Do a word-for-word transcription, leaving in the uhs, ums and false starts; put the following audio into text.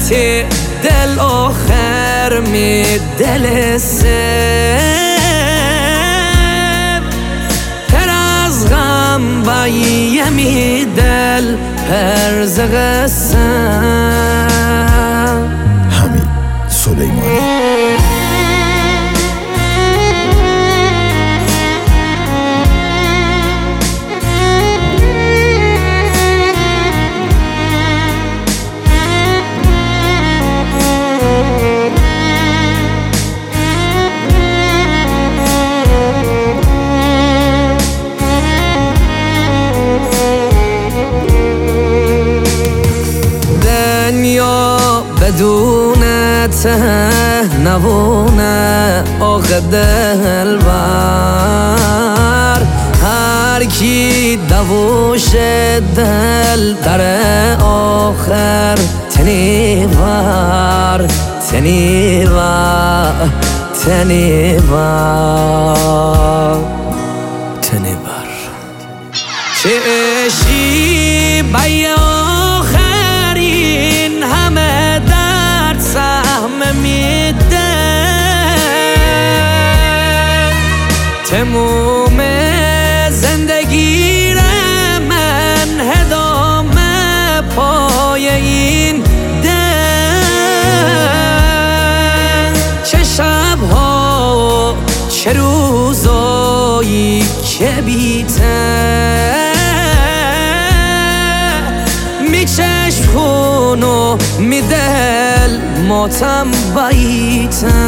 تی دل آخر می دل سر پر از غم بایه می دل پرز قصه حمید سلیمانی. بدون ته نبونه آخه دلبر هر کی دوش دل در آخر تنیور تنیور تنیور تنیور چه اشی بای آخرین همه درد سهم میده تموم زندگی من هدامه پای این دل چه شبها چه روزایی که بیته می چشم خونو می دل ماتم باییته